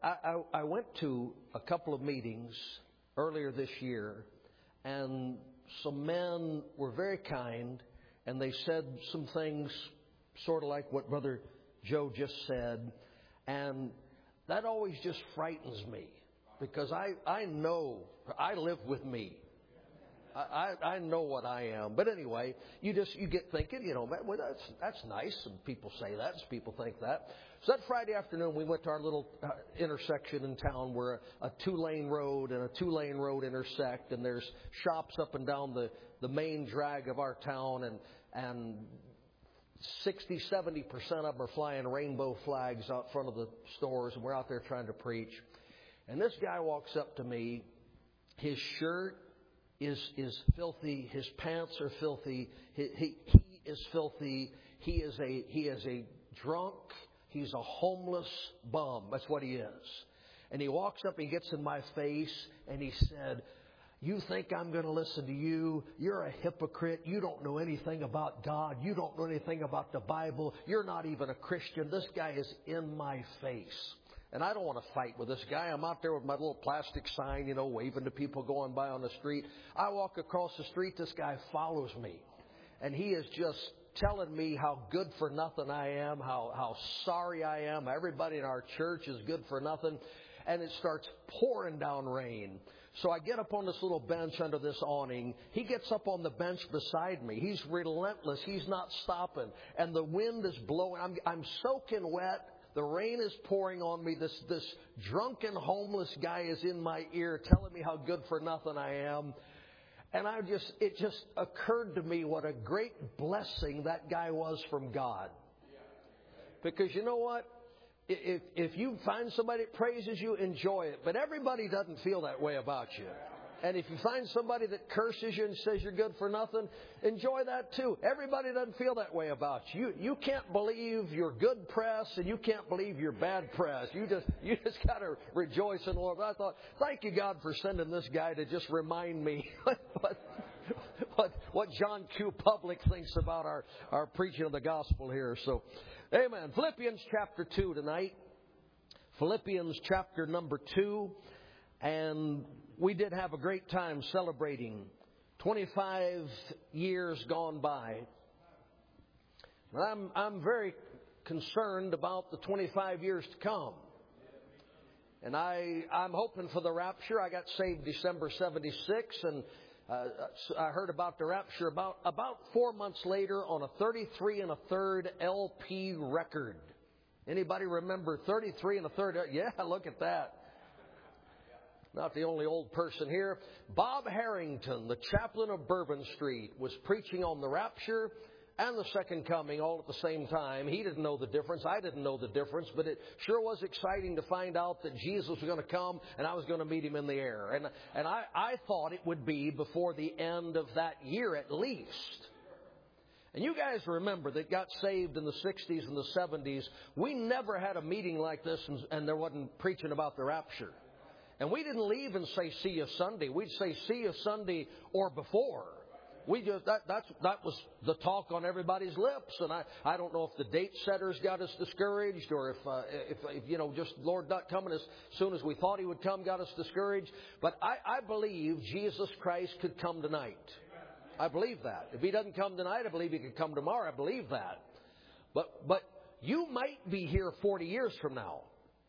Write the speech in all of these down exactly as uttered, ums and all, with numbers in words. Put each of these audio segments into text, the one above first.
I, I, I went to a couple of meetings earlier this year, and some men were very kind, and they said some things sort of like what Brother Joe just said, and that always just frightens me, because I, I know, I live with me. I, I know what I am. But anyway, you just, you get thinking, you know, well, that's, that's nice. And people say that, and people think that. So that Friday afternoon, we went to our little uh, intersection in town where a, a two-lane road and a two-lane road intersect, and there's shops up and down the, the main drag of our town, and, and sixty, seventy percent of them are flying rainbow flags out front of the stores, and we're out there trying to preach. And this guy walks up to me. His shirt is is filthy. His pants are filthy. He, he he is filthy. He is a he is a drunk. He's a homeless bum. That's what he is. And he walks up and he gets in my face and he said, "You think I'm going to listen to you? You're a hypocrite. You don't know anything about God. You don't know anything about the Bible. You're not even a Christian." This guy is in my face. And I don't want to fight with this guy. I'm out there with my little plastic sign, you know, waving to people going by on the street. I walk across the street. This guy follows me. And he is just telling me how good for nothing I am, how, how sorry I am. Everybody in our church is good for nothing. And it starts pouring down rain. So I get up on this little bench under this awning. He gets up on the bench beside me. He's relentless. He's not stopping. And the wind is blowing. I'm, I'm soaking wet. The rain is pouring on me. This this drunken homeless guy is in my ear telling me how good for nothing I am. And I just it just occurred to me what a great blessing that guy was from God. Because you know what? If if you find somebody that praises you, enjoy it. But everybody doesn't feel that way about you. And if you find somebody that curses you and says you're good for nothing, enjoy that too. Everybody doesn't feel that way about you. You, you can't believe you're good press and you can't believe you're bad press. You just you just got to rejoice in the Lord. But I thought, thank you, God, for sending this guy to just remind me what, what, what John Q. Public thinks about our, our preaching of the gospel here. So, amen. Philippians chapter two tonight. Philippians chapter number two. And we did have a great time celebrating twenty-five years gone by. And I'm, I'm very concerned about the twenty-five years to come. And I, I'm hoping for the rapture. I got saved December seventy-six, and uh, I heard about the rapture about, about four months later on a thirty-three and a third L P record. Anybody remember thirty-three and a third? Yeah, look at that. Not the only old person here. Bob Harrington, the chaplain of Bourbon Street, was preaching on the rapture and the second coming all at the same time. He didn't know the difference. I didn't know the difference, but it sure was exciting to find out that Jesus was going to come and I was going to meet him in the air. And, and I, I thought it would be before the end of that year at least. And you guys remember that got saved in the sixties and the seventies. We never had a meeting like this and, and there wasn't preaching about the rapture. And we didn't leave and say, "See you Sunday." We'd say, "See you Sunday" or before. We just that that's that was the talk on everybody's lips. And I, I don't know if the date setters got us discouraged, or if, uh, if if you know just Lord not coming as soon as we thought He would come got us discouraged. But I, I believe Jesus Christ could come tonight. I believe that. If He doesn't come tonight, I believe He could come tomorrow. I believe that. But but you might be here forty years from now.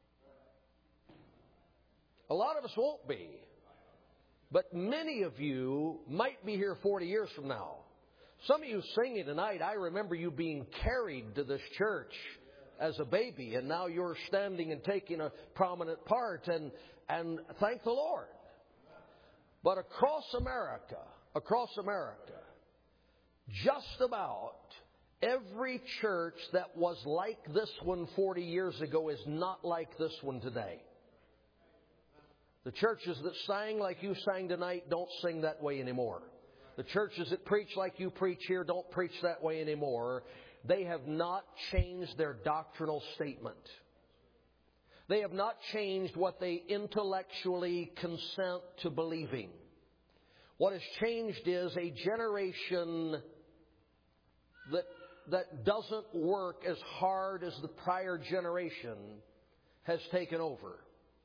A lot of us won't be. But many of you might be here forty years from now. Some of you singing tonight, I remember you being carried to this church as a baby, and now you're standing and taking a prominent part, and, and thank the Lord. But across America, across America, just about every church that was like this one forty years ago is not like this one today. The churches that sang like you sang tonight don't sing that way anymore. The churches that preach like you preach here don't preach that way anymore. They have not changed their doctrinal statement. They have not changed what they intellectually consent to believing. What has changed is a generation that, that doesn't work as hard as the prior generation has taken over.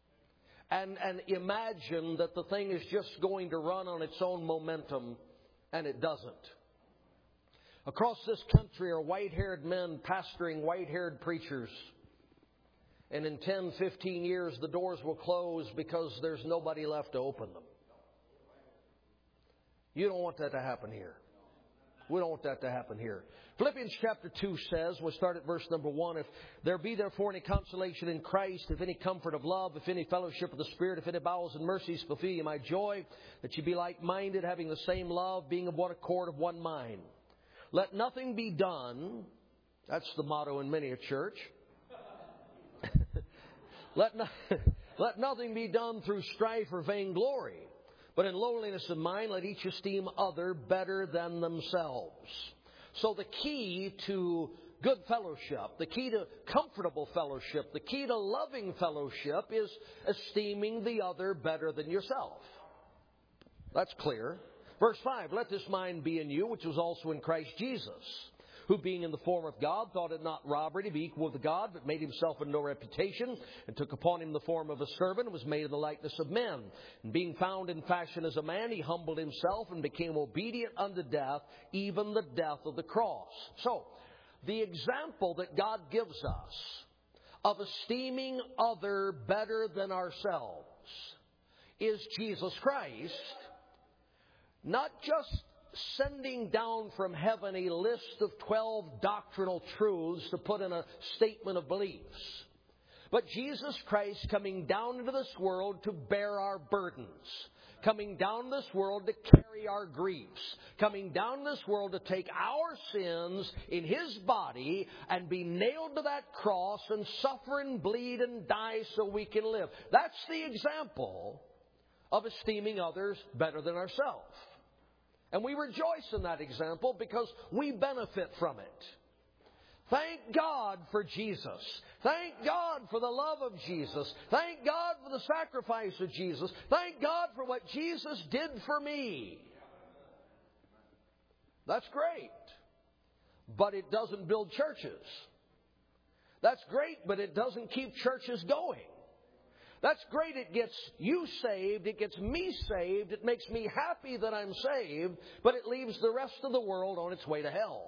and, and imagine that the thing is just going to run on its own momentum, and it doesn't. Across this country are white-haired men pastoring white-haired preachers. And in ten, fifteen years, the doors will close because there's nobody left to open them. You don't want that to happen here. We don't want that to happen here. Philippians chapter two says, we'll start at verse number one, if there be therefore any consolation in Christ, if any comfort of love, if any fellowship of the Spirit, if any bowels and mercies, fulfill ye my joy, that ye be like-minded, having the same love, being of one accord, of one mind. Let nothing be done, that's the motto in many a church. let, no, let nothing be done through strife or vainglory, but in lowliness of mind let each esteem other better than themselves. So the key to good fellowship, the key to comfortable fellowship, the key to loving fellowship is esteeming the other better than yourself. That's clear. Verse five, let this mind be in you, which was also in Christ Jesus, who being in the form of God, thought it not robbery to be equal with God, but made himself of no reputation, and took upon him the form of a servant, and was made in the likeness of men. And being found in fashion as a man, he humbled himself, and became obedient unto death, even the death of the cross. So, the example that God gives us of esteeming other better than ourselves is Jesus Christ, not just sending down from heaven a list of twelve doctrinal truths to put in a statement of beliefs, but Jesus Christ coming down into this world to bear our burdens, coming down this world to carry our griefs, coming down this world to take our sins in His body and be nailed to that cross and suffer and bleed and die so we can live. That's the example of esteeming others better than ourselves. And we rejoice in that example because we benefit from it. Thank God for Jesus. Thank God for the love of Jesus. Thank God for the sacrifice of Jesus. Thank God for what Jesus did for me. That's great. But it doesn't build churches. That's great, but it doesn't keep churches going. That's great. It gets you saved. It gets me saved. It makes me happy that I'm saved. But it leaves the rest of the world on its way to hell.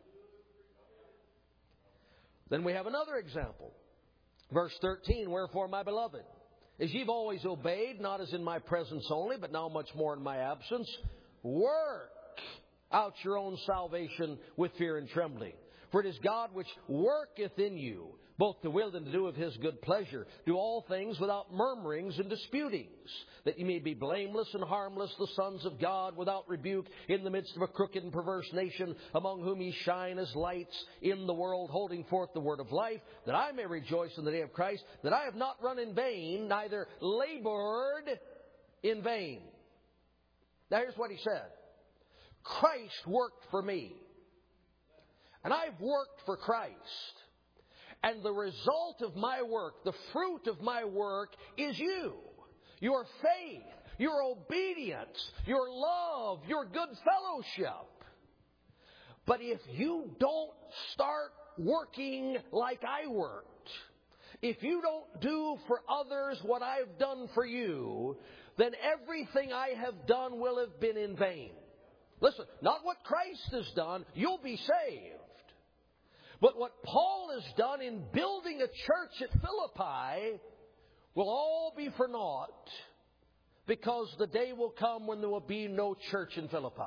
Then we have another example. Verse thirteen, wherefore, my beloved, as you've always obeyed, not as in my presence only, but now much more in my absence, work out your own salvation with fear and trembling. For it is God which worketh in you, both to will and to do of His good pleasure. Do all things without murmurings and disputings, that ye may be blameless and harmless, the sons of God, without rebuke, in the midst of a crooked and perverse nation, among whom ye shine as lights in the world, holding forth the word of life, that I may rejoice in the day of Christ, that I have not run in vain, neither labored in vain. Now here's what he said. Christ worked for me. And I've worked for Christ. And the result of my work, the fruit of my work, is you. Your faith, your obedience, your love, your good fellowship. But if you don't start working like I worked, if you don't do for others what I've done for you, then everything I have done will have been in vain. Listen, not what Christ has done, you'll be saved. But what Paul has done in building a church at Philippi will all be for naught, because the day will come when there will be no church in Philippi.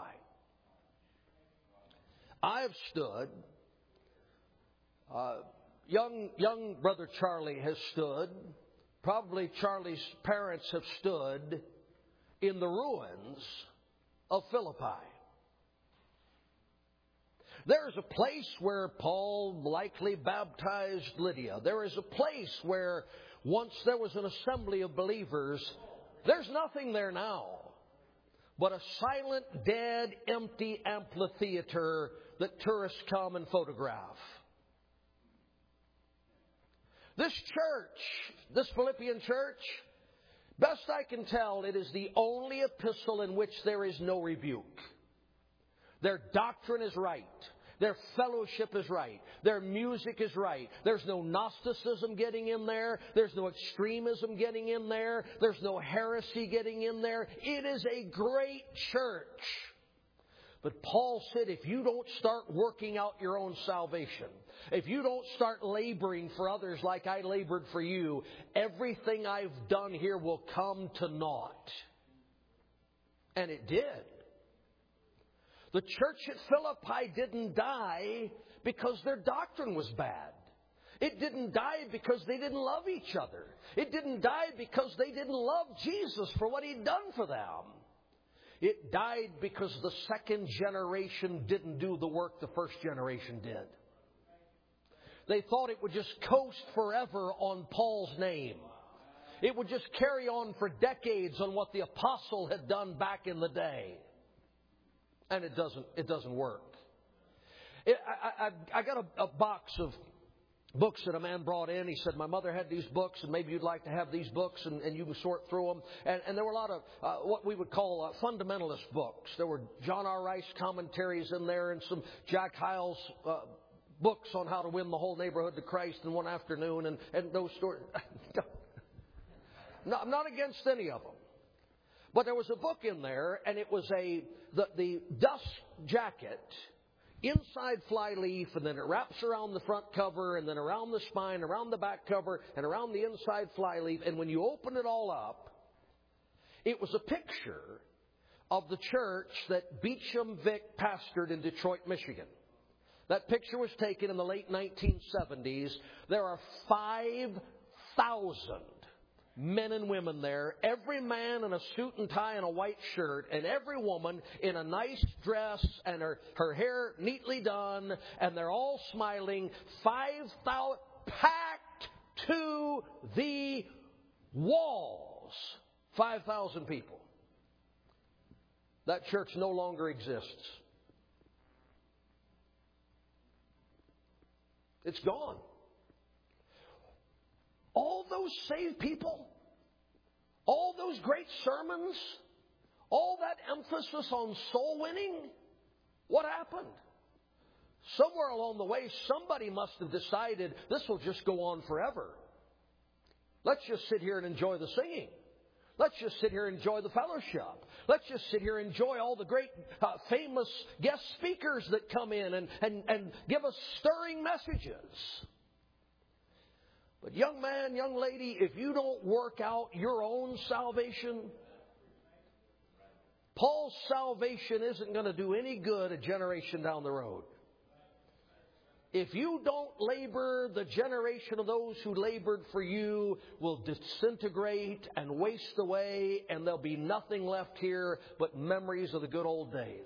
I've stood, uh, young, young brother Charlie has stood, probably Charlie's parents have stood in the ruins of Philippi. There is a place where Paul likely baptized Lydia. There is a place where once there was an assembly of believers. There's nothing there now but a silent, dead, empty amphitheater that tourists come and photograph. This church, this Philippian church, best I can tell, it is the only epistle in which there is no rebuke. Their doctrine is right. Their fellowship is right. Their music is right. There's no Gnosticism getting in there. There's no extremism getting in there. There's no heresy getting in there. It is a great church. But Paul said, if you don't start working out your own salvation, if you don't start laboring for others like I labored for you, everything I've done here will come to naught. And it did. The church at Philippi didn't die because their doctrine was bad. It didn't die because they didn't love each other. It didn't die because they didn't love Jesus for what He'd done for them. It died because the second generation didn't do the work the first generation did. They thought it would just coast forever on Paul's name. It would just carry on for decades on what the apostle had done back in the day. And it doesn't, it doesn't work. It, I, I, I got a, a box of books that a man brought in. He said, my mother had these books, and maybe you'd like to have these books, and, and you can sort through them. And, and there were a lot of uh, what we would call uh, fundamentalist books. There were John R. Rice commentaries in there and some Jack Hyles uh, books on how to win the whole neighborhood to Christ in one afternoon, and, and those stories. No, I'm not against any of them. But there was a book in there, and it was a the, the dust jacket, inside fly leaf, and then it wraps around the front cover, and then around the spine, around the back cover, and around the inside fly leaf. And when you open it all up, it was a picture of the church that Beecham Vic pastored in Detroit, Michigan. That picture was taken in the late nineteen seventies. There are five thousand men and women there, every man in a suit and tie and a white shirt, and every woman in a nice dress and her, her hair neatly done, and they're all smiling. Five thousand packed to the walls. Five thousand people. That church no longer exists. It's gone. All those saved people, all those great sermons, all that emphasis on soul winning, what happened? Somewhere along the way, somebody must have decided this will just go on forever. Let's just sit here and enjoy the singing. Let's just sit here and enjoy the fellowship. Let's just sit here and enjoy all the great uh, famous guest speakers that come in and, and, and give us stirring messages. But young man, young lady, if you don't work out your own salvation, Paul's salvation isn't going to do any good a generation down the road. If you don't labor, the generation of those who labored for you will disintegrate and waste away, and there'll be nothing left here but memories of the good old days.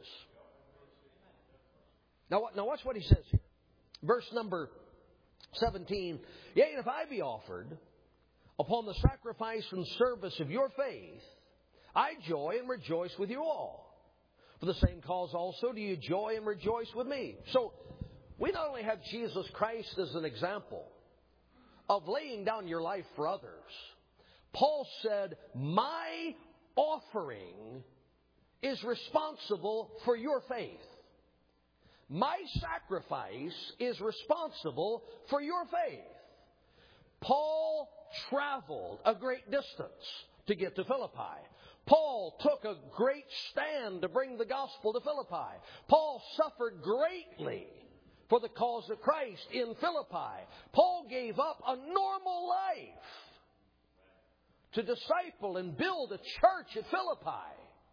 Now, now watch what he says here. Verse number seventeen, yea, and if I be offered upon the sacrifice and service of your faith, I joy and rejoice with you all. For the same cause also do you joy and rejoice with me. So we not only have Jesus Christ as an example of laying down your life for others. Paul said, my offering is responsible for your faith. My sacrifice is responsible for your faith. Paul traveled a great distance to get to Philippi. Paul took a great stand to bring the gospel to Philippi. Paul suffered greatly for the cause of Christ in Philippi. Paul gave up a normal life to disciple and build a church at Philippi.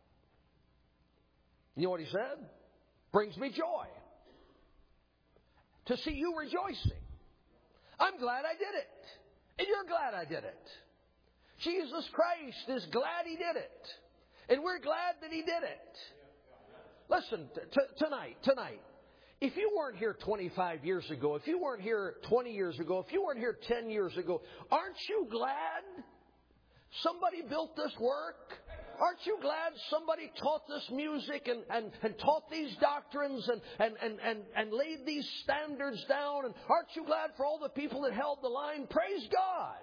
You know what he said? Brings me joy to see you rejoicing. I'm glad I did it. And you're glad I did it. Jesus Christ is glad He did it. And we're glad that He did it. Listen, t- t- tonight, tonight, if you weren't here twenty-five years ago, if you weren't here twenty years ago, if you weren't here ten years ago, aren't you glad somebody built this work? Aren't you glad somebody taught this music and, and, and taught these doctrines and, and, and, and, and laid these standards down? And aren't you glad for all the people that held the line? Praise God.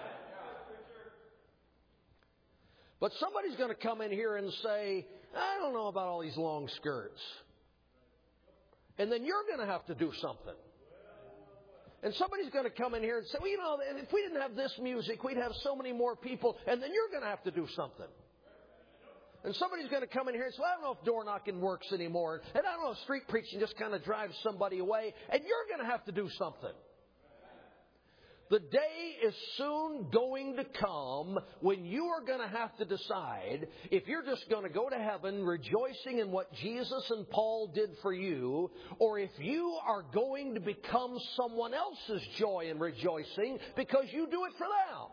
But somebody's going to come in here and say, I don't know about all these long skirts. And then you're going to have to do something. And somebody's going to come in here and say, well, you know, if we didn't have this music, we'd have so many more people. And then you're going to have to do something. And somebody's going to come in here and say, well, I don't know if door knocking works anymore. And I don't know if street preaching just kind of drives somebody away. And you're going to have to do something. The day is soon going to come when you are going to have to decide if you're just going to go to heaven rejoicing in what Jesus and Paul did for you, or if you are going to become someone else's joy and rejoicing because you do it for them.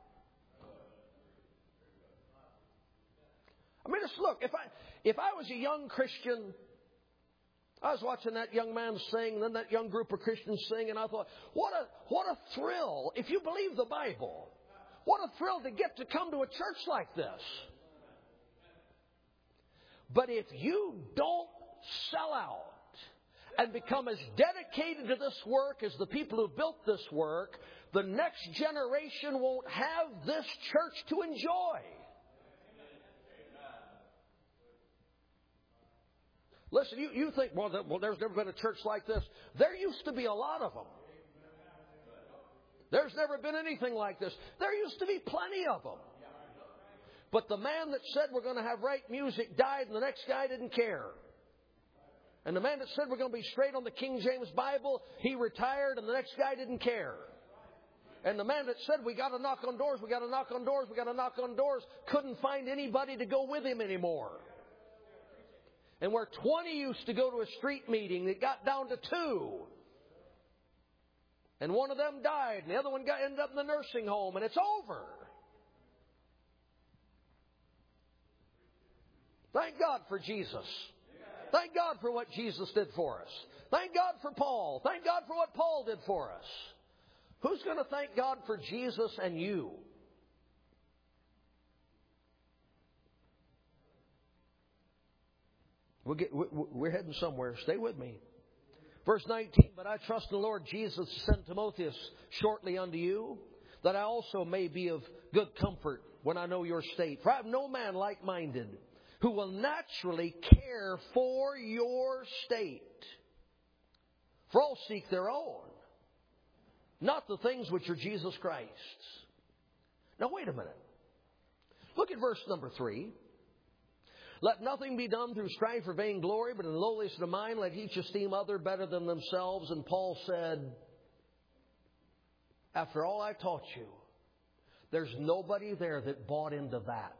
I mean, just look, if I, if I was a young Christian, I was watching that young man sing, and then that young group of Christians sing, and I thought, what a what a thrill, if you believe the Bible, what a thrill to get to come to a church like this. But if you don't sell out and become as dedicated to this work as the people who built this work, the next generation won't have this church to enjoy. Listen, you, you think, well, well, there's never been a church like this. There used to be a lot of them. There's never been anything like this. There used to be plenty of them. But the man that said we're going to have right music died, and the next guy didn't care. And the man that said we're going to be straight on the King James Bible, he retired, and the next guy didn't care. And the man that said we got to knock on doors, we got to knock on doors, we got to knock on doors, couldn't find anybody to go with him anymore. And where twenty used to go to a street meeting, it got down to two. And one of them died, and the other one got ended up in the nursing home, and it's over. Thank God for Jesus. Thank God for what Jesus did for us. Thank God for Paul. Thank God for what Paul did for us. Who's going to thank God for Jesus and you? We'll get, we're heading somewhere. Stay with me. Verse nineteen, but I trust in the Lord Jesus to send Timotheus shortly unto you, that I also may be of good comfort when I know your state. For I have no man like-minded who will naturally care for your state. For all seek their own, not the things which are Jesus Christ's. Now wait a minute. Look at verse number three. Let nothing be done through strife or vainglory, but in the lowliness of mind let each esteem other better than themselves. And Paul said, after all I taught you, there's nobody there that bought into that.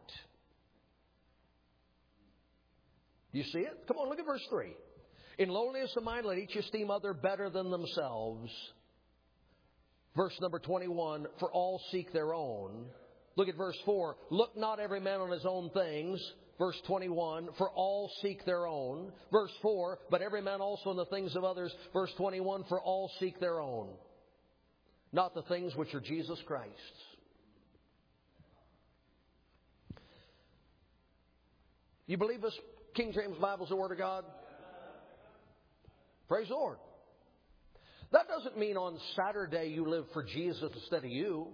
You see it? Come on, look at verse three. In lowliness of mind let each esteem other better than themselves. Verse number twenty-one, for all seek their own. Look at verse four. Look not every man on his own things. Verse twenty-one, for all seek their own. Verse four, but every man also in the things of others. Verse twenty-one, for all seek their own, not the things which are Jesus Christ's. You believe this King James Bible is the Word of God? Praise the Lord. That doesn't mean on Saturday you live for Jesus instead of you.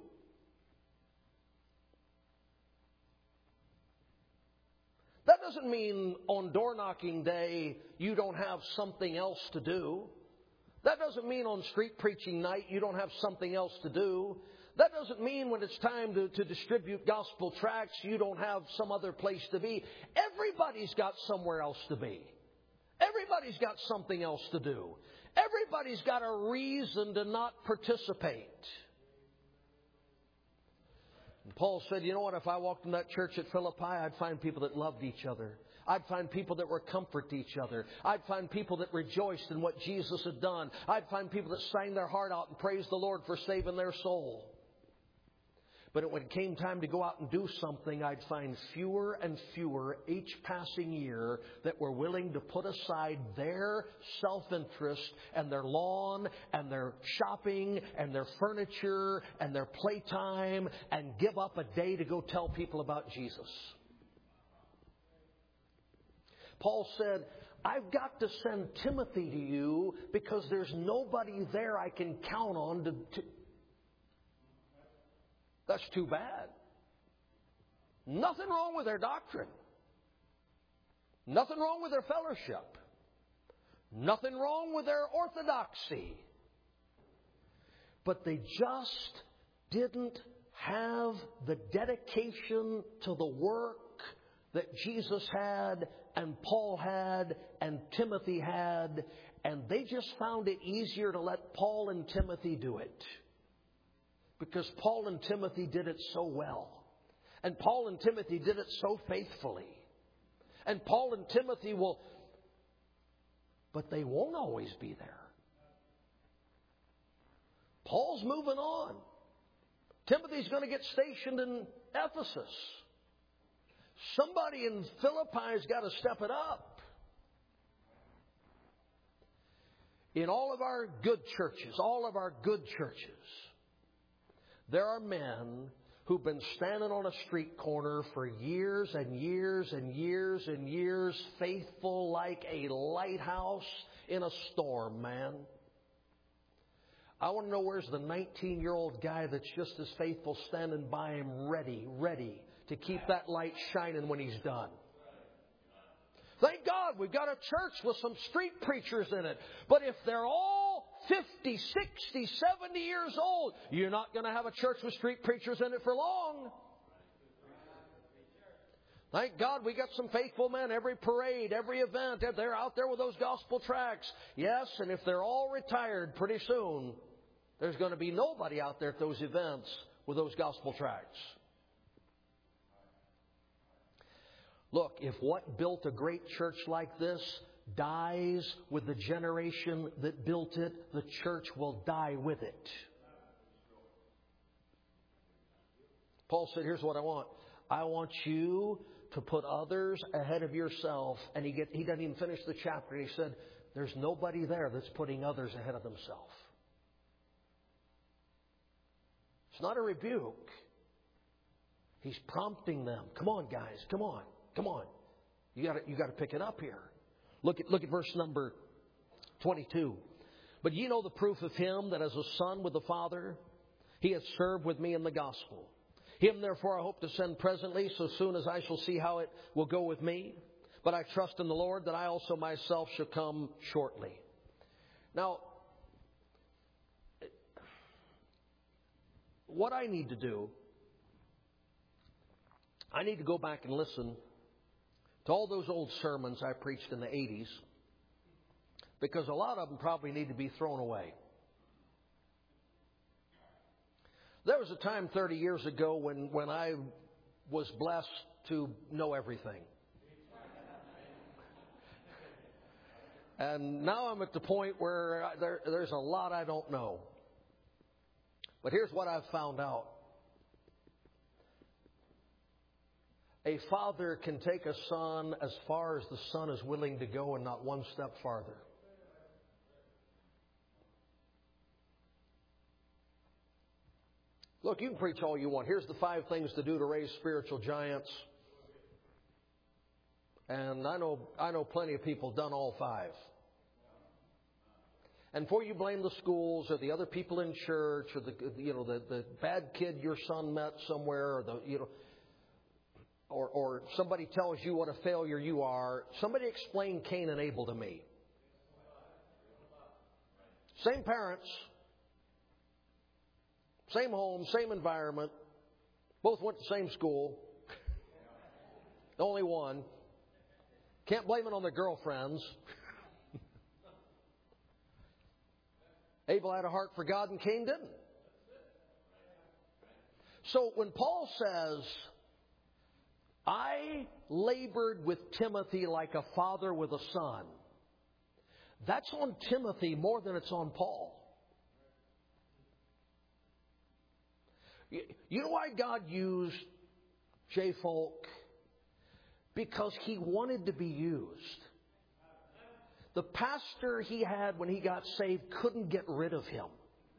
That doesn't mean on door knocking day you don't have something else to do. That doesn't mean on street preaching night you don't have something else to do. That doesn't mean when it's time to, to distribute gospel tracts you don't have some other place to be. Everybody's got somewhere else to be. Everybody's got something else to do. Everybody's got a reason to not participate. And Paul said, you know what, if I walked in that church at Philippi, I'd find people that loved each other. I'd find people that were comfort to each other. I'd find people that rejoiced in what Jesus had done. I'd find people that sang their heart out and praised the Lord for saving their soul. But when it came time to go out and do something, I'd find fewer and fewer each passing year that were willing to put aside their self-interest and their lawn and their shopping and their furniture and their playtime and give up a day to go tell people about Jesus. Paul said, I've got to send Timothy to you because there's nobody there I can count on to... to That's too bad. Nothing wrong with their doctrine. Nothing wrong with their fellowship. Nothing wrong with their orthodoxy. But they just didn't have the dedication to the work that Jesus had and Paul had and Timothy had. And they just found it easier to let Paul and Timothy do it. Because Paul and Timothy did it so well. And Paul and Timothy did it so faithfully. And Paul and Timothy will... But they won't always be there. Paul's moving on. Timothy's going to get stationed in Ephesus. Somebody in Philippi's got to step it up. In all of our good churches, all of our good churches, there are men who've been standing on a street corner for years and years and years and years, faithful like a lighthouse in a storm, man. I want to know where's the nineteen-year-old guy that's just as faithful standing by him, ready, ready to keep that light shining when he's done. Thank God we've got a church with some street preachers in it. But if they're all fifty, sixty, seventy years old, you're not going to have a church with street preachers in it for long. Thank God we got some faithful men. Every parade, every event, they're out there with those gospel tracts. Yes, and if they're all retired pretty soon, there's going to be nobody out there at those events with those gospel tracts. Look, if what built a great church like this dies with the generation that built it, the church will die with it. Paul said, here's what I want. I want you to put others ahead of yourself. And he, get, he doesn't even finish the chapter. He said, there's nobody there that's putting others ahead of themselves. It's not a rebuke. He's prompting them. Come on, guys. Come on. Come on. You got you got to pick it up here. Look at look at verse number twenty-two. But ye know the proof of him that as a son with the Father, he hath served with me in the gospel. Him therefore I hope to send presently, so soon as I shall see how it will go with me. But I trust in the Lord that I also myself shall come shortly. Now, what I need to do, I need to go back and listen to all those old sermons I preached in the eighties, because a lot of them probably need to be thrown away. There was a time thirty years ago when, when I was blessed to know everything. And now I'm at the point where there, there's a lot I don't know. But here's what I've found out. A father can take a son as far as the son is willing to go and not one step farther. Look, you can preach all you want. Here's the five things to do to raise spiritual giants. And I know I know plenty of people done all five. And before you blame the schools or the other people in church or the you know the, the bad kid your son met somewhere or the you know or or somebody tells you what a failure you are, somebody explain Cain and Abel to me. Same parents, same home, same environment, both went to the same school. Only one. Can't blame it on their girlfriends. Abel had a heart for God and Cain didn't. So when Paul says, I labored with Timothy like a father with a son, that's on Timothy more than it's on Paul. You know why God used J. Folk? Because he wanted to be used. The pastor he had when he got saved couldn't get rid of him.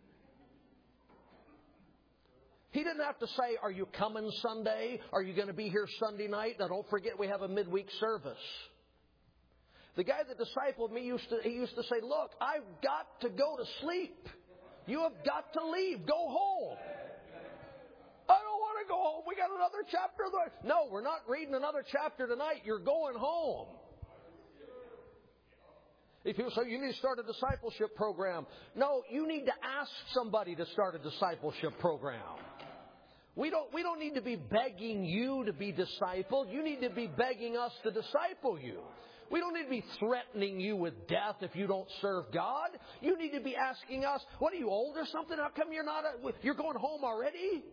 He didn't have to say, are you coming Sunday? Are you going to be here Sunday night? Now don't forget we have a midweek service. The guy that discipled me used to, he used to say, look, I've got to go to sleep. You have got to leave. Go home. I don't want to go home. We got another chapter. No, we're not reading another chapter tonight. You're going home. If people say, you need to start a discipleship program. No, you need to ask somebody to start a discipleship program. We don't, we don't need to be begging you to be discipled. You need to be begging us to disciple you. We don't need to be threatening you with death if you don't serve God. You need to be asking us, what are you, old or something? How come you're not, a, you're going home already?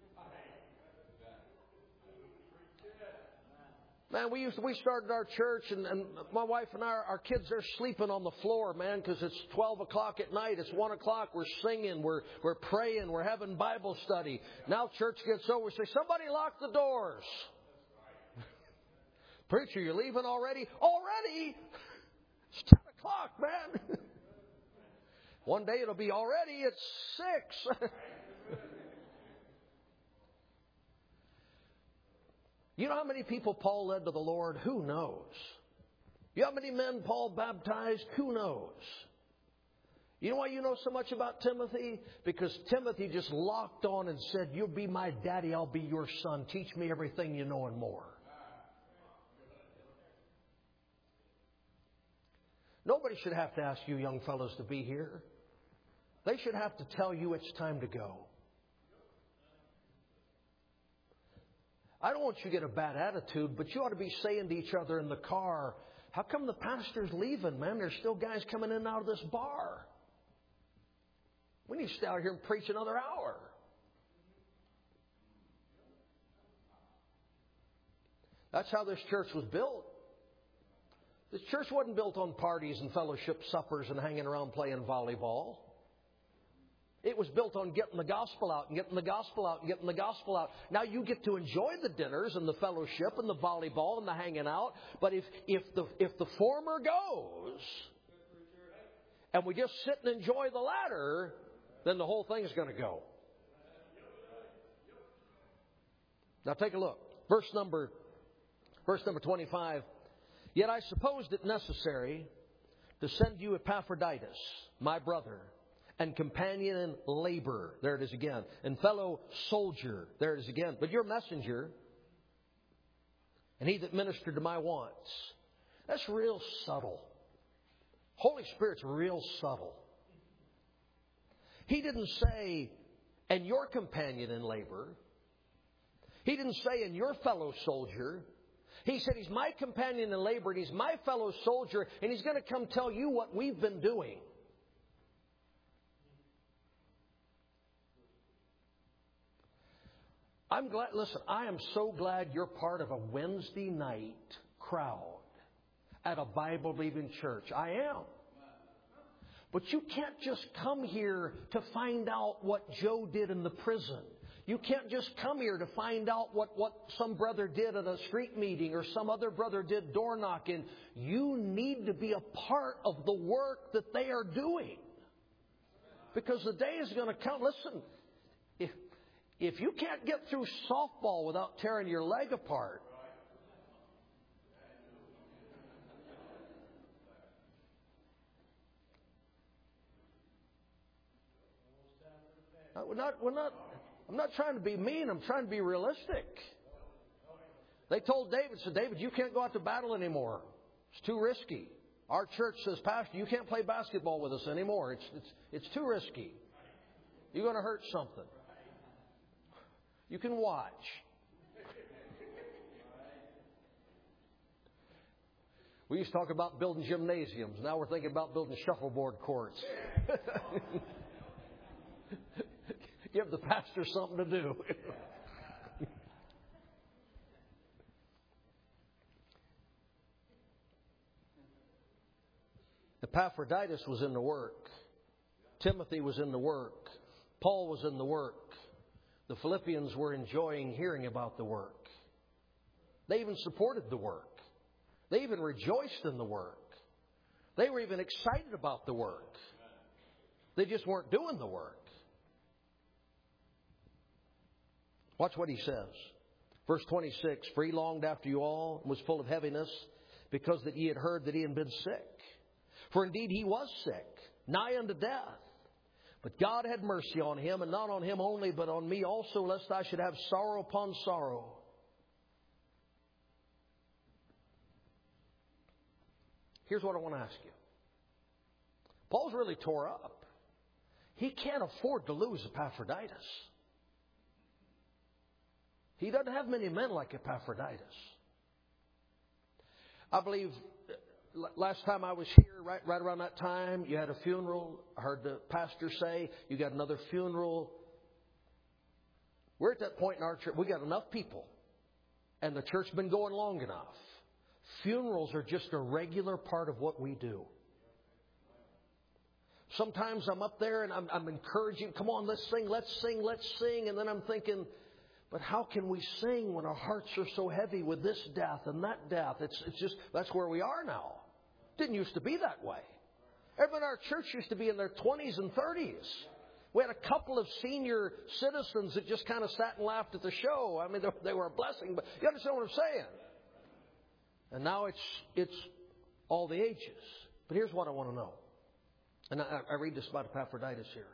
Man, we used to, we started our church, and, and my wife and I, our kids, they're sleeping on the floor, man, because it's twelve o'clock at night. It's one o'clock. We're singing. We're, we're praying. We're having Bible study. Now church gets over. We say, somebody lock the doors. Preacher, you're leaving already? Already? It's ten o'clock, man. One day it'll be already. It's six. You know how many people Paul led to the Lord? Who knows? You know how many men Paul baptized? Who knows? You know why you know so much about Timothy? Because Timothy just locked on and said, you'll be my daddy, I'll be your son. Teach me everything you know and more. Nobody should have to ask you young fellows to be here. They should have to tell you it's time to go. I don't want you to get a bad attitude, but you ought to be saying to each other in the car, how come the pastor's leaving, man? There's still guys coming in and out of this bar. We need to stay out here and preach another hour. That's how this church was built. This church wasn't built on parties and fellowship suppers and hanging around playing volleyball. It was built on getting the gospel out and getting the gospel out and getting the gospel out. Now you get to enjoy the dinners and the fellowship and the volleyball and the hanging out. But if, if the if the former goes and we just sit and enjoy the latter, then the whole thing is going to go. Now take a look. Verse number, verse number twenty-five. Yet I supposed it necessary to send you Epaphroditus, my brother, and companion in labor, there it is again, and fellow soldier, there it is again, but your messenger, and he that ministered to my wants. That's real subtle. Holy Spirit's real subtle. He didn't say, and your companion in labor. He didn't say, and your fellow soldier. He said, he's my companion in labor, and he's my fellow soldier, and he's going to come tell you what we've been doing. I'm glad, listen, I am so glad you're part of a Wednesday night crowd at a Bible-believing church. I am. But you can't just come here to find out what Joe did in the prison. You can't just come here to find out what, what some brother did at a street meeting or some other brother did door knocking. You need to be a part of the work that they are doing. Because the day is going to come. Listen, if, if you can't get through softball without tearing your leg apart, we're not, we're not, I'm not trying to be mean. I'm trying to be realistic. They told David, said, David, you can't go out to battle anymore. It's too risky. Our church says, Pastor, you can't play basketball with us anymore. It's, it's, it's too risky. You're going to hurt something. You can watch. We used to talk about building gymnasiums. Now we're thinking about building shuffleboard courts. Give the pastor something to do. Epaphroditus was in the work. Timothy was in the work. Paul was in the work. The Philippians were enjoying hearing about the work. They even supported the work. They even rejoiced in the work. They were even excited about the work. They just weren't doing the work. Watch what he says. Verse twenty-six, for he longed after you all and was full of heaviness because that ye had heard that he had been sick. For indeed he was sick, nigh unto death. But God had mercy on him, and not on him only, but on me also, lest I should have sorrow upon sorrow. Here's what I want to ask you. Paul's really tore up. He can't afford to lose Epaphroditus. He doesn't have many men like Epaphroditus. I believe last time I was here, right, right around that time, you had a funeral. I heard the pastor say, you got another funeral. We're at that point in our church. We got enough people. And the church's been going long enough. Funerals are just a regular part of what we do. Sometimes I'm up there and I'm, I'm encouraging, come on, let's sing, let's sing, let's sing. And then I'm thinking, but how can we sing when our hearts are so heavy with this death and that death? It's, it's just, that's where we are now. Didn't used to be that way. Everyone in our church used to be in their twenties and thirties. We had a couple of senior citizens that just kind of sat and laughed at the show. I mean, they, they were a blessing, but you understand what I'm saying? And now it's it's all the ages. But here's what I want to know. And I, I read this about Epaphroditus here.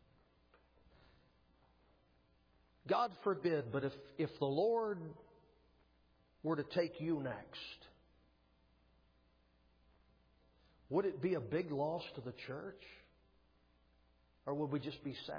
God forbid, but if, if the Lord were to take you next, would it be a big loss to the church? Or would we just be sad?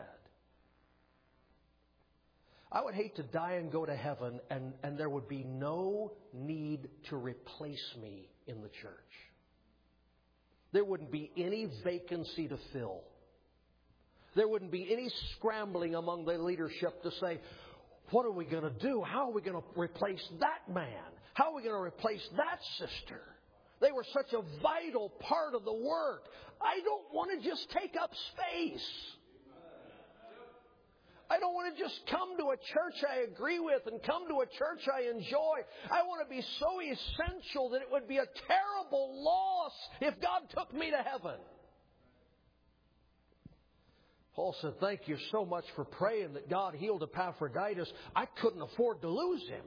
I would hate to die and go to heaven and, and there would be no need to replace me in the church. There wouldn't be any vacancy to fill. There wouldn't be any scrambling among the leadership to say, what are we going to do? How are we going to replace that man? How are we going to replace that sister? They were such a vital part of the work. I don't want to just take up space. I don't want to just come to a church I agree with and come to a church I enjoy. I want to be so essential that it would be a terrible loss if God took me to heaven. Paul said, thank you so much for praying that God healed Epaphroditus. I couldn't afford to lose him.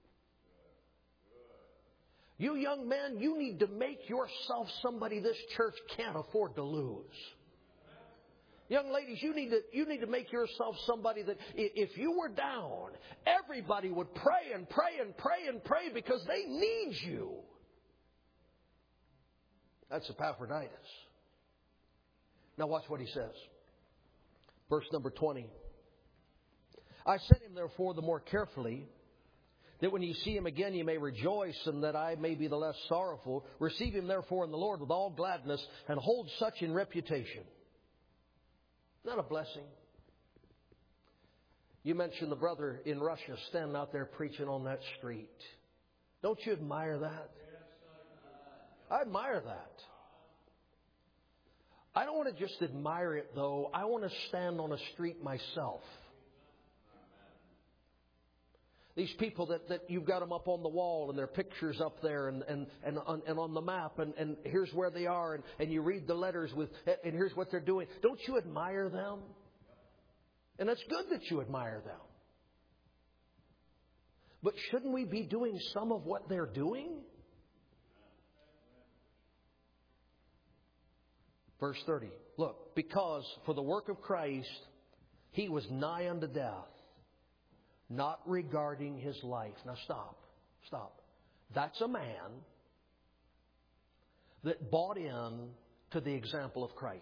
You young men, you need to make yourself somebody this church can't afford to lose. Young ladies, you need to you need to make yourself somebody that if you were down, everybody would pray and pray and pray and pray because they need you. That's Epaphroditus. Now watch what he says. Verse number twenty. I sent him therefore the more carefully, that when ye see him again ye may rejoice, and that I may be the less sorrowful. Receive him therefore in the Lord with all gladness, and hold such in reputation. Isn't that a blessing? You mentioned the brother in Russia standing out there preaching on that street. Don't you admire that? I admire that. I don't want to just admire it, though. I want to stand on a street myself. These people that, that you've got them up on the wall and their pictures up there and, and, and, on, and on the map and, and here's where they are and, and you read the letters with and here's what they're doing. Don't you admire them? And it's good that you admire them. But shouldn't we be doing some of what they're doing? Verse thirty. Look, because for the work of Christ he was nigh unto death, not regarding his life. Now stop. Stop. That's a man that bought in to the example of Christ.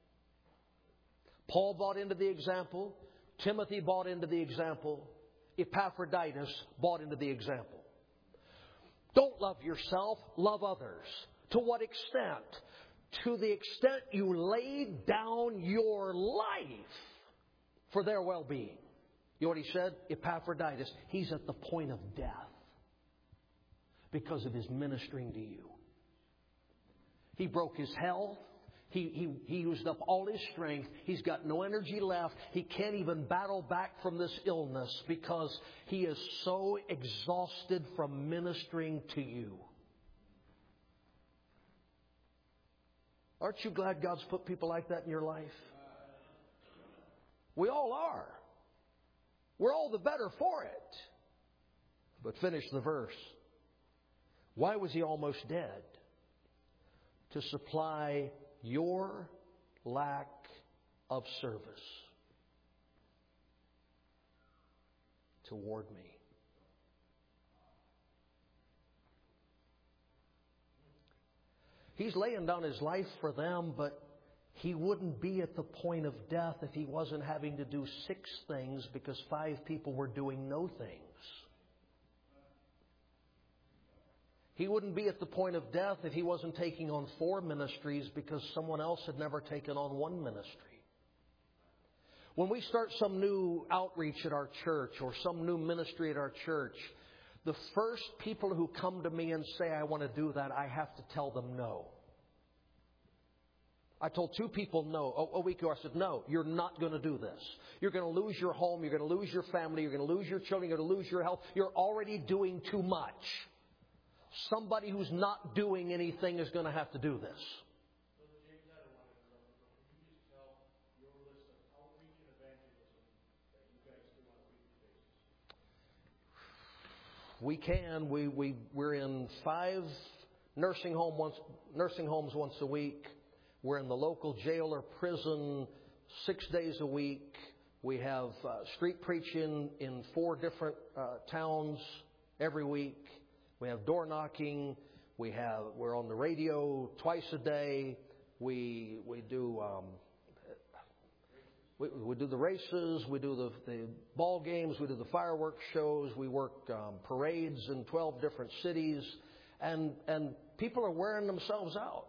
Paul bought into the example. Timothy bought into the example. Epaphroditus bought into the example. Don't love yourself. Love others. To what extent? To the extent you laid down your life for their well-being. You know what he said? Epaphroditus, he's at the point of death because of his ministering to you. He broke his health. He, he, he used up all his strength. He's got no energy left. He can't even battle back from this illness because he is so exhausted from ministering to you. Aren't you glad God's put people like that in your life? We all are. We're all the better for it. But finish the verse. Why was he almost dead? To supply your lack of service toward me. He's laying down his life for them, but He wouldn't be at the point of death if he wasn't having to do six things because five people were doing no things. He wouldn't be at the point of death if he wasn't taking on four ministries because someone else had never taken on one ministry. When we start some new outreach at our church or some new ministry at our church, the first people who come to me and say, I want to do that, I have to tell them no. I told two people no a week ago. I said, no, you're not going to do this. You're going to lose your home. You're going to lose your family. You're going to lose your children. You're going to lose your health. You're already doing too much. Somebody who's not doing anything is going to have to do this. We can. We, we, we're in five nursing, home once, nursing homes once a week. We're in the local jail or prison six days a week. We have uh, street preaching in four different uh, towns every week. We have door knocking. We have we're on the radio twice a day. We we do um, we, we do the races. We do the, the ball games. We do the fireworks shows. We work um, parades in twelve different cities, and and people are wearing themselves out.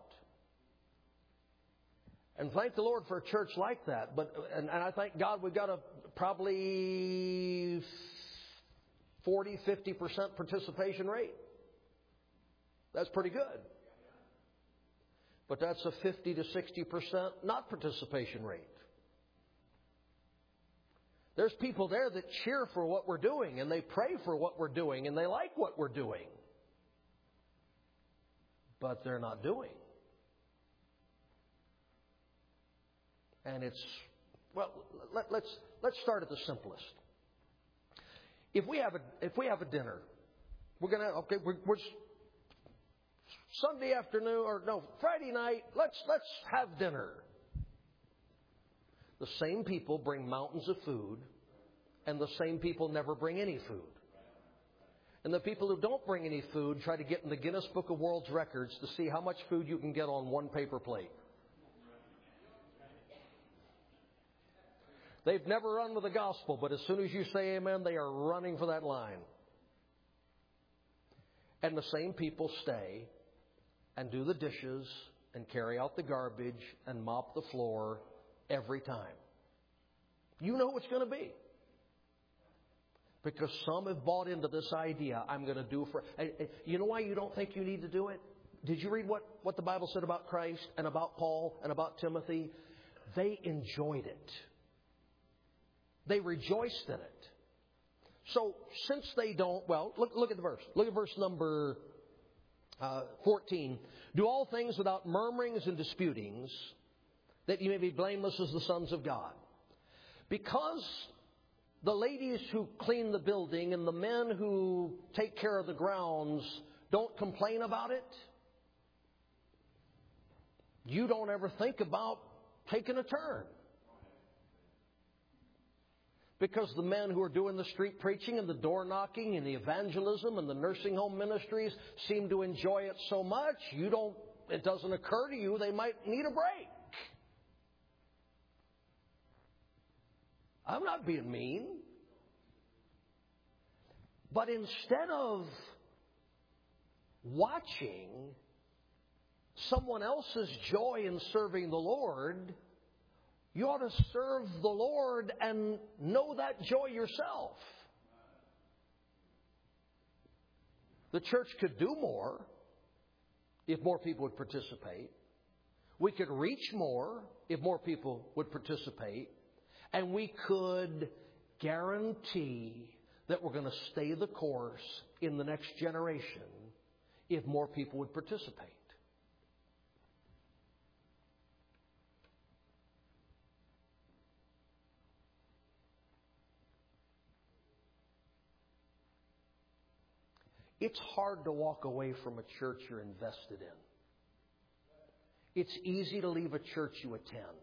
And thank the Lord for a church like that. But and, and I thank God we've got a probably forty, fifty percent participation rate. That's pretty good. But that's a fifty to sixty percent not participation rate. There's people there that cheer for what we're doing, and they pray for what we're doing, and they like what we're doing. But they're not doing. And it's, well, let, let's let's start at the simplest. If we have a if we have a dinner, we're gonna okay, we're, we're Sunday afternoon or no Friday night. Let's let's have dinner. The same people bring mountains of food, and the same people never bring any food. And the people who don't bring any food try to get in the Guinness Book of World Records to see how much food you can get on one paper plate. They've never run with the gospel, but as soon as you say amen, they are running for that line. And the same people stay and do the dishes and carry out the garbage and mop the floor every time. You know what's going to be. Because some have bought into this idea, I'm going to do for... You know why you don't think you need to do it? Did you read what, what the Bible said about Christ and about Paul and about Timothy? They enjoyed it. They rejoiced in it. So since they don't, well, look, look at the verse. Look at verse number uh, fourteen. Do all things without murmurings and disputings, that you may be blameless as the sons of God. Because the ladies who clean the building and the men who take care of the grounds don't complain about it, you don't ever think about taking a turn. Because the men who are doing the street preaching and the door knocking and the evangelism and the nursing home ministries seem to enjoy it so much, you don't, it doesn't occur to you they might need a break. I'm not being mean. But instead of watching someone else's joy in serving the Lord, you ought to serve the Lord and know that joy yourself. The church could do more if more people would participate. We could reach more if more people would participate. And we could guarantee that we're going to stay the course in the next generation if more people would participate. It's hard to walk away from a church you're invested in. It's easy to leave a church you attend.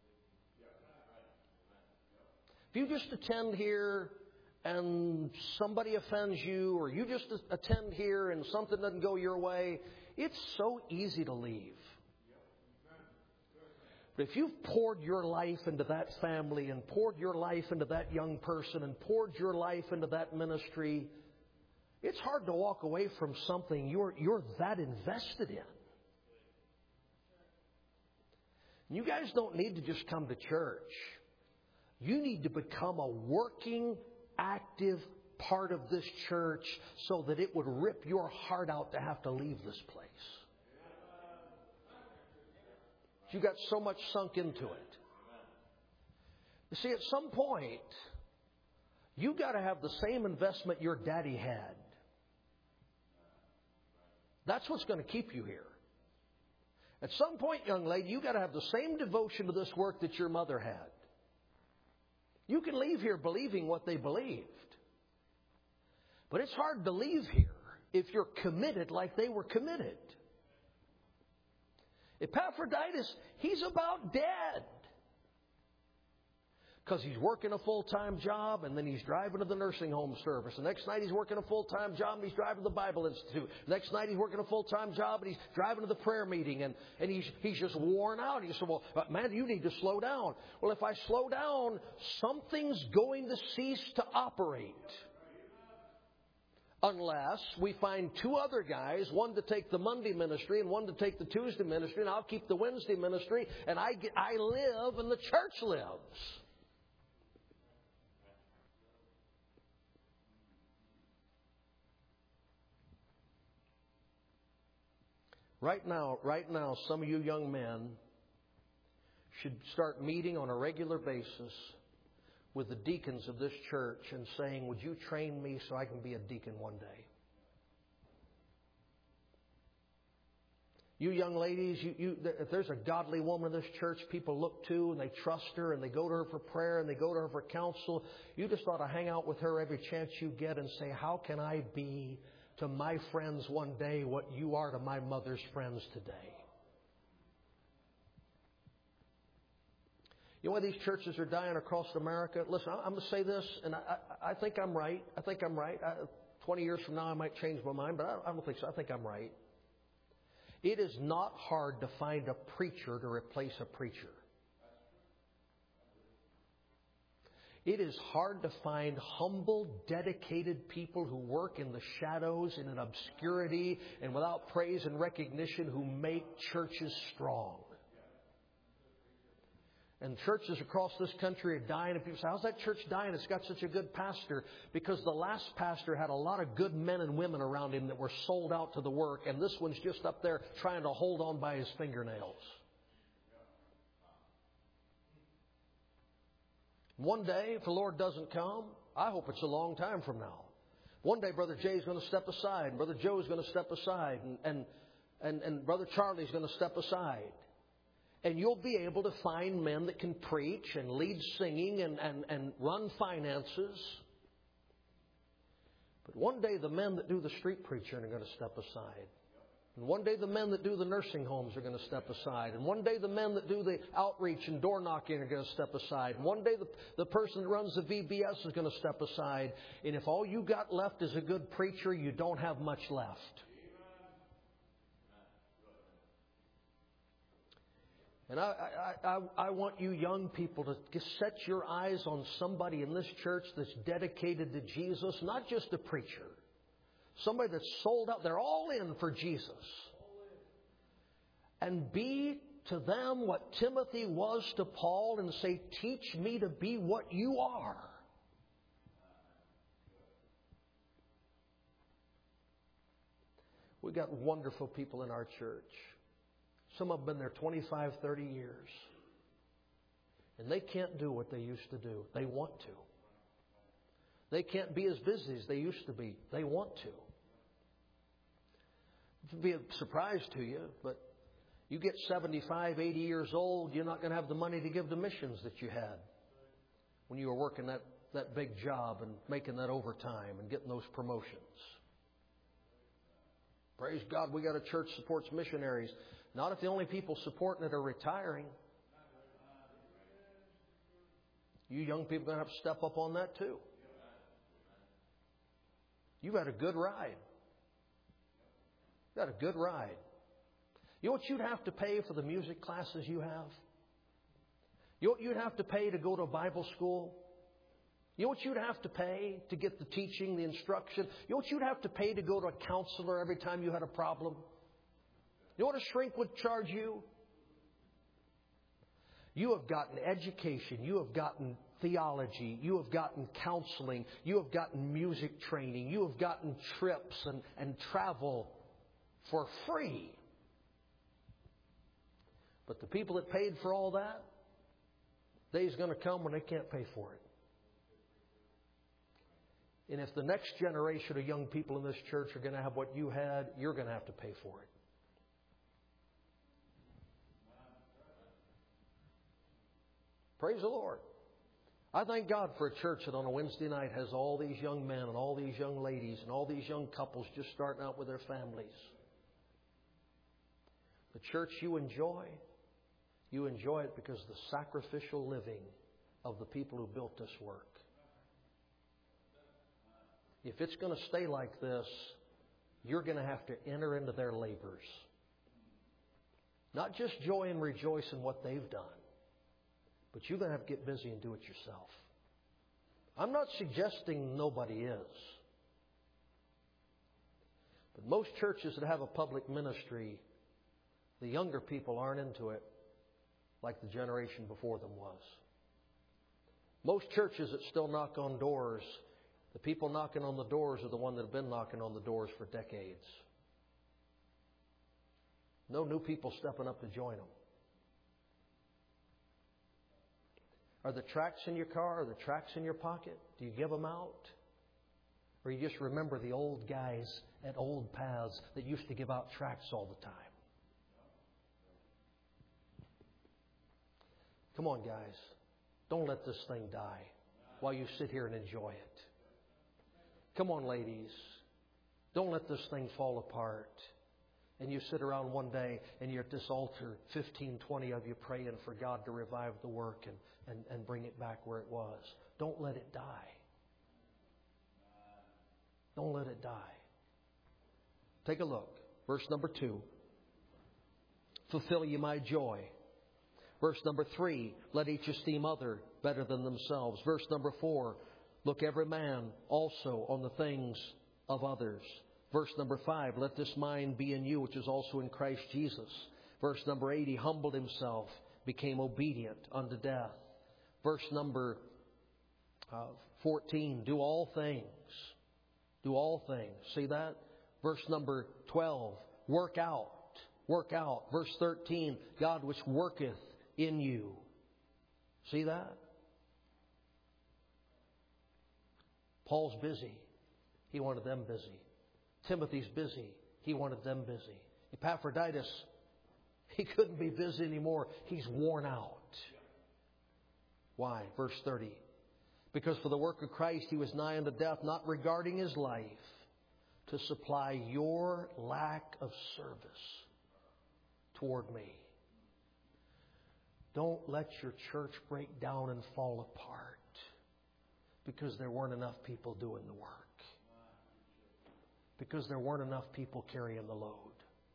If you just attend here and somebody offends you, or you just attend here and something doesn't go your way, it's so easy to leave. But if you've poured your life into that family and poured your life into that young person and poured your life into that ministry, it's hard to walk away from something you're, you're that invested in. You guys don't need to just come to church. You need to become a working, active part of this church so that it would rip your heart out to have to leave this place. You got so much sunk into it. You see, at some point, you got to have the same investment your daddy had. That's what's going to keep you here. At some point, young lady, you got to have the same devotion to this work that your mother had. You can leave here believing what they believed. But it's hard to leave here if you're committed like they were committed. Epaphroditus, he's about dead. Because he's working a full-time job and then he's driving to the nursing home service. The next night he's working a full-time job and he's driving to the Bible Institute. The next night he's working a full-time job and he's driving to the prayer meeting. And, and he's, he's just worn out. He said, well, man, you need to slow down. Well, if I slow down, something's going to cease to operate. Unless we find two other guys, one to take the Monday ministry and one to take the Tuesday ministry, and I'll keep the Wednesday ministry, and I, get, I live and the church lives. Right now, right now, some of you young men should start meeting on a regular basis with the deacons of this church and saying, would you train me so I can be a deacon one day? You young ladies, you, you, if there's a godly woman in this church people look to and they trust her and they go to her for prayer and they go to her for counsel, you just ought to hang out with her every chance you get and say, how can I be to my friends one day what you are to my mother's friends today? You know why these churches are dying across America? Listen, I'm going to say this, and I, I, I think I'm right. I think I'm right. I, Twenty years from now, I might change my mind, but I, I don't think so. I think I'm right. It is not hard to find a preacher to replace a preacher. It is hard to find humble, dedicated people who work in the shadows, in an obscurity, and without praise and recognition, who make churches strong. And churches across this country are dying, and people say, how's that church dying? It's got such a good pastor. Because the last pastor had a lot of good men and women around him that were sold out to the work, and this one's just up there trying to hold on by his fingernails. One day, if the Lord doesn't come, I hope it's a long time from now. One day, Brother Jay's going to step aside, and Brother Joe's going to step aside, and, and, and, and Brother Charlie's going to step aside. And you'll be able to find men that can preach and lead singing and, and, and run finances. But one day the men that do the street preaching are going to step aside. And one day the men that do the nursing homes are going to step aside. And one day the men that do the outreach and door knocking are going to step aside. And one day the, the person that runs the V B S is going to step aside. And if all you got left is a good preacher, you don't have much left. And I, I, I, I want you young people to set your eyes on somebody in this church that's dedicated to Jesus, not just a preacher. Somebody that's sold out. They're all in for Jesus. And be to them what Timothy was to Paul and say, teach me to be what you are. We've got wonderful people in our church. Some have been there twenty-five, thirty years. And they can't do what they used to do. They want to. They can't be as busy as they used to be. They want to. It would be a surprise to you, but you get seventy-five, eighty years old, you're not going to have the money to give to missions that you had when you were working that, that big job and making that overtime and getting those promotions. Praise God, we got a church that supports missionaries. Not if the only people supporting it are retiring. You young people are going to have to step up on that too. You've had a good ride. You've had a good ride. You know what you'd have to pay for the music classes you have? You know what you'd have to pay to go to a Bible school? You know what you'd have to pay to get the teaching, the instruction? You know what you'd have to pay to go to a counselor every time you had a problem? You know what a shrink would charge you? You have gotten education. You have gotten theology. You have gotten counseling. You have gotten music training. You have gotten trips and, and travel for free. But the people that paid for all that, day's going to come when they can't pay for it. And if the next generation of young people in this church are going to have what you had, you're going to have to pay for it. Praise the Lord. I thank God for a church that on a Wednesday night has all these young men and all these young ladies and all these young couples just starting out with their families. The church you enjoy, you enjoy it because of the sacrificial living of the people who built this work. If it's going to stay like this, you're going to have to enter into their labors. Not just joy and rejoice in what they've done, but you're going to have to get busy and do it yourself. I'm not suggesting nobody is. But most churches that have a public ministry, the younger people aren't into it like the generation before them was. Most churches that still knock on doors, the people knocking on the doors are the ones that have been knocking on the doors for decades. No new people stepping up to join them. Are the tracts in your car? Are the tracts in your pocket? Do you give them out? Or you just remember the old guys at Old Paths that used to give out tracts all the time? Come on, guys. Don't let this thing die while you sit here and enjoy it. Come on, ladies. Don't let this thing fall apart. And you sit around one day and you're at this altar, fifteen, twenty of you praying for God to revive the work and, and, and bring it back where it was. Don't let it die. Don't let it die. Take a look. Verse number two. Fulfill ye my joy. Verse number three. Let each esteem other better than themselves. Verse number four. Look every man also on the things of others. Verse number five, let this mind be in you, which is also in Christ Jesus. Verse number eight, he humbled himself, became obedient unto death. Verse number uh, fourteen, do all things. Do all things. See that? Verse number twelve, work out. Work out. Verse thirteen, God which worketh in you. See that? Paul's busy. He wanted them busy. Timothy's busy. He wanted them busy. Epaphroditus, he couldn't be busy anymore. He's worn out. Why? Verse thirty. Because for the work of Christ he was nigh unto death, not regarding his life, to supply your lack of service toward me. Don't let your church break down and fall apart because there weren't enough people doing the work. Because there weren't enough people carrying the load.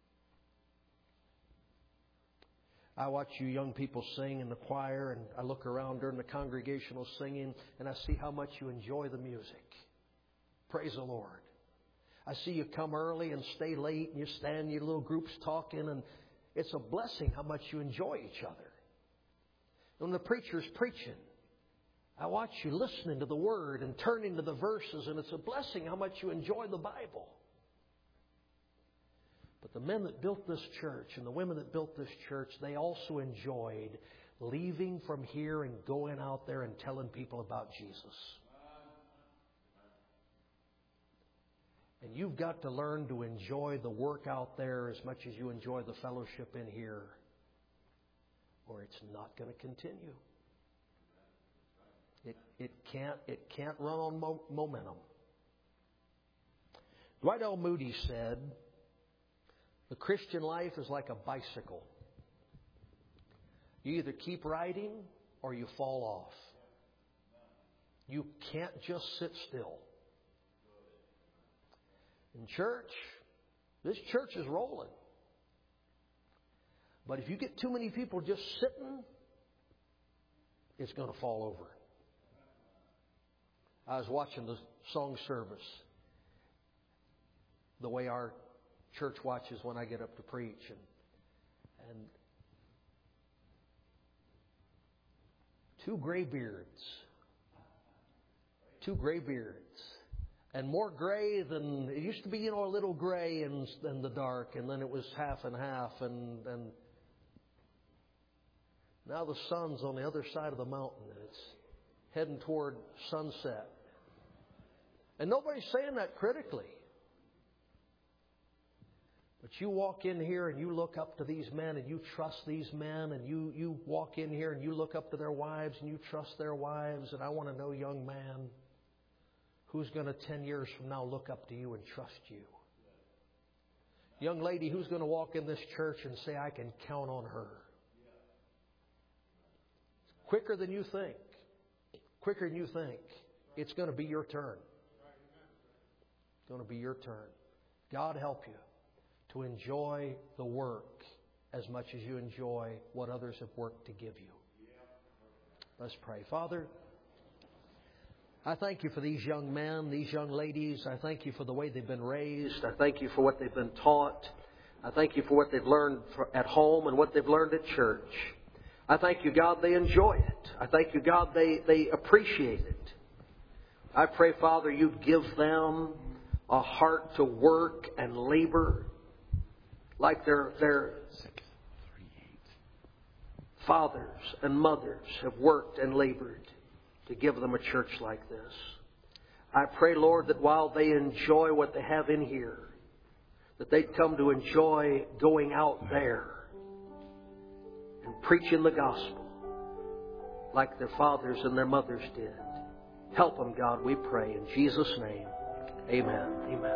I watch you young people sing in the choir, and I look around during the congregational singing, and I see how much you enjoy the music. Praise the Lord. I see you come early and stay late, and you stand in your little groups talking, and it's a blessing how much you enjoy each other. When the preacher's preaching, I watch you listening to the Word and turning to the verses, and it's a blessing how much you enjoy the Bible. But the men that built this church and the women that built this church, they also enjoyed leaving from here and going out there and telling people about Jesus. And you've got to learn to enjoy the work out there as much as you enjoy the fellowship in here, or it's not going to continue. It, it can't it can't run on mo- momentum. Dwight L. Moody said, the Christian life is like a bicycle. You either keep riding or you fall off. You can't just sit still. In church, this church is rolling. But if you get too many people just sitting, it's going to fall over. I was watching the song service the way our church watches when I get up to preach. And, and two graybeards. Two graybeards. And more gray than, it used to be, you know, a little gray in, in the dark, and then it was half and half, and, and now the sun's on the other side of the mountain, and it's heading toward sunset. And nobody's saying that critically. But you walk in here and you look up to these men and you trust these men, and you, you walk in here and you look up to their wives and you trust their wives. And I want to know, young man, who's going to ten years from now look up to you and trust you? Young lady, who's going to walk in this church and say, I can count on her? Quicker than you think. Quicker than you think. It's going to be your turn. It's going to be your turn. God help you to enjoy the work as much as you enjoy what others have worked to give you. Let's pray. Father, I thank you for these young men, these young ladies. I thank you for the way they've been raised. I thank you for what they've been taught. I thank you for what they've learned at home and what they've learned at church. I thank you, God, they enjoy it. I thank you, God, they, they appreciate it. I pray, Father, you'd give them a heart to work and labor like their, their fathers and mothers have worked and labored to give them a church like this. I pray, Lord, that while they enjoy what they have in here, that they'd come to enjoy going out there and preaching the gospel like their fathers and their mothers did. Help them, God, we pray. In Jesus' name, amen. Amen.